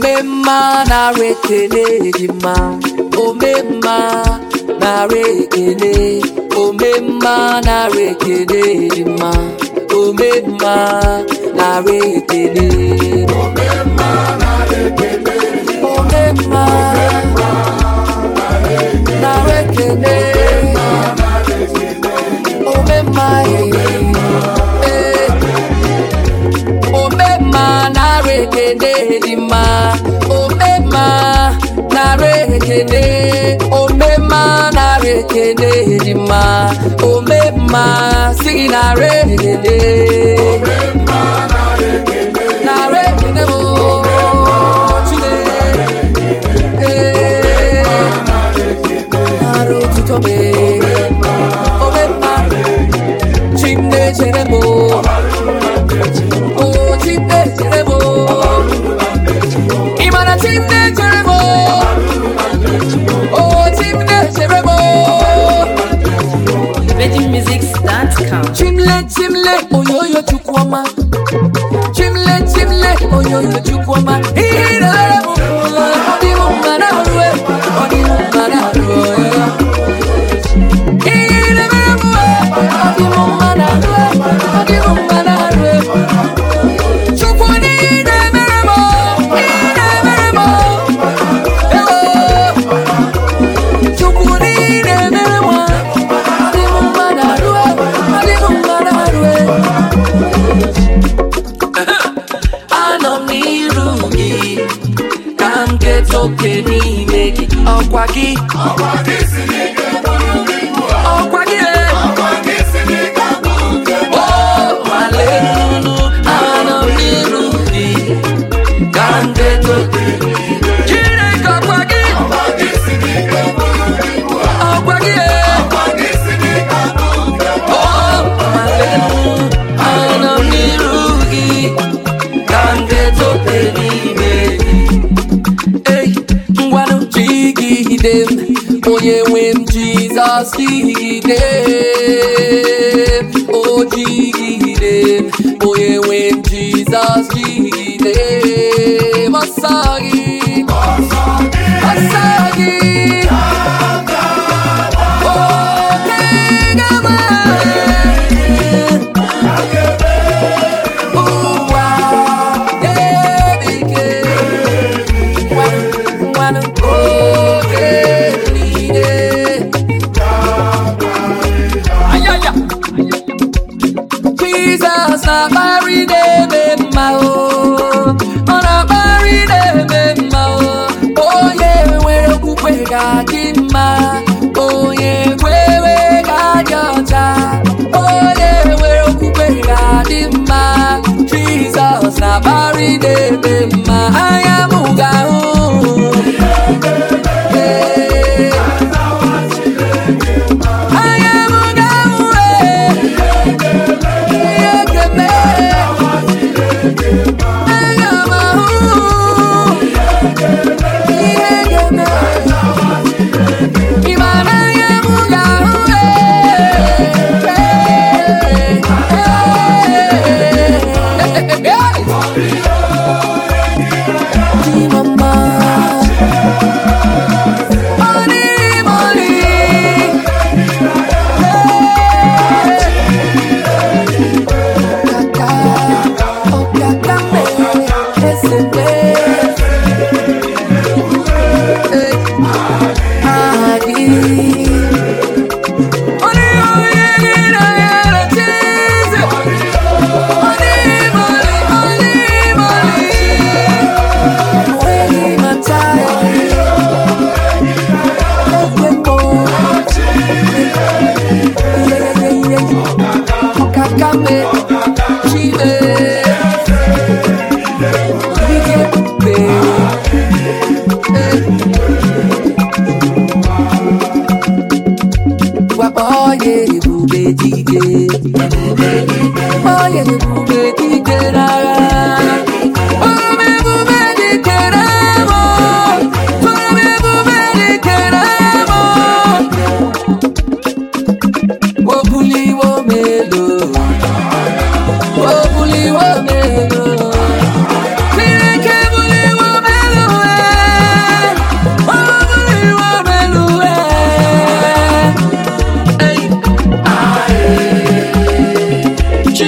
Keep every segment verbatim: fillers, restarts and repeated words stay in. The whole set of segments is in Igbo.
Omema na rekene jima, omema na rekene, omema na rekene jima, omema na rekene, omema na rekene, omema na rekene, omema eh, omema na rekene jima, omema na rekene, omema na rekene jima, omema si na rekene, omema na rekene, na rekene mo chile, eh, na rotuto me, omema chimne chere mo, oh chimne chere mo. Chimne Jeremo, oh Chimne Jeremo, Veggie Music dot com. Chimle Chimle, oh yo yo chukwama, Chimle Chimle, oh yo yo chukwama. Ira mo, odi mo manarwe, odi mo manarwe. Ira mo, odi mo manarwe, odi mo manarwe. Chukwani ira mo, ira mo. Okeni meki okwagi okwagi sinike bulubibwa, okwagi okwagi sinike bulubibwa, oh malenu anamirugi kande tokeni kire okwagi okwagi sinike bulubibwa, okwagi okwagi sinike bulubibwa, oh malenu anamirugi kande tokeni Oye wem Jesus jigide, oh jigide, oye wem Jesus jigide, Masagi, Masagi, oh Kegama, oh wa, Edike, wan wan oh. Jesus na marry them mao, na marry them mao. Oh yeah, we okukwe ga dimma. Oh yeah, we ga jota. Oh yeah, we okukwe ga dimma. Jesus na marry them ma. Ayamuga oh. yeah.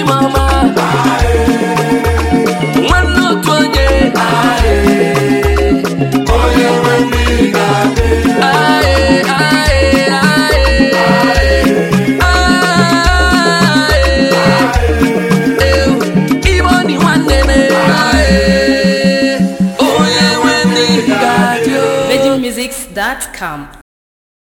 mama nwanne otu onye aye onye nwe ndị ga-adị aye aye aye aye iboni nwanne me aye onye nwe ndị ga-adị Virgin Musics dot com